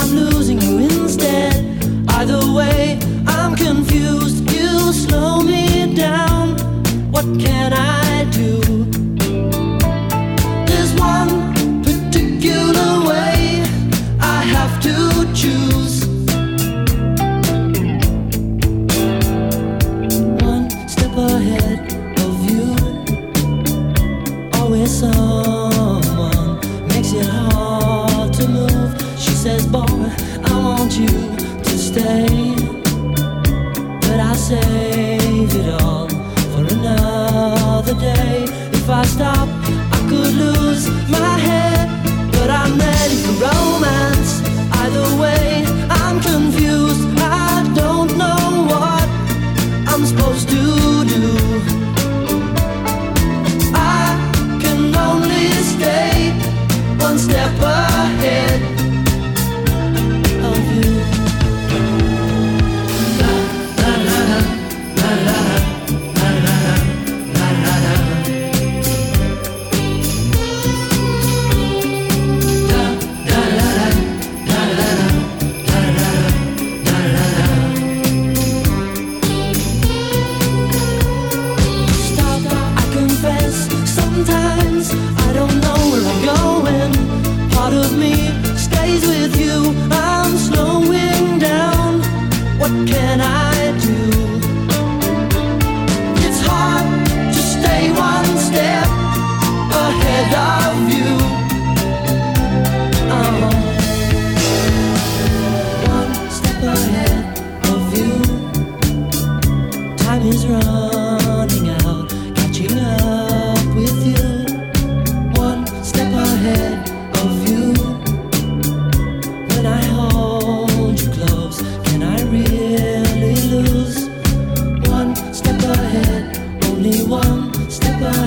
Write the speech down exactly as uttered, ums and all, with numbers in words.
I'm losing you instead. Either way, I'm confused. You slow me down. What can I do? There's one particular way I have to choose. One step ahead of you. Always someone makes it hard to move. She says, boy, I want you to stay, but I save it all for another day. If I stop, I could lose my head, but I'm ready for romance. Either way, I'm confused. I don't know what I'm supposed to do. I can only stay one step ahead of you. La la la la la la la la la la la. La la la la la la la la la la la. Stop, I confess, sometimes I don't know where I'm going. Part of me stays with you. I'm slowing down. What can I do? It's hard to stay one step ahead of you. Oh, one step ahead of you. Time is running out, catching up with you. One step ahead of you. When I hold you close, can I really lose? One step ahead, only one step ahead.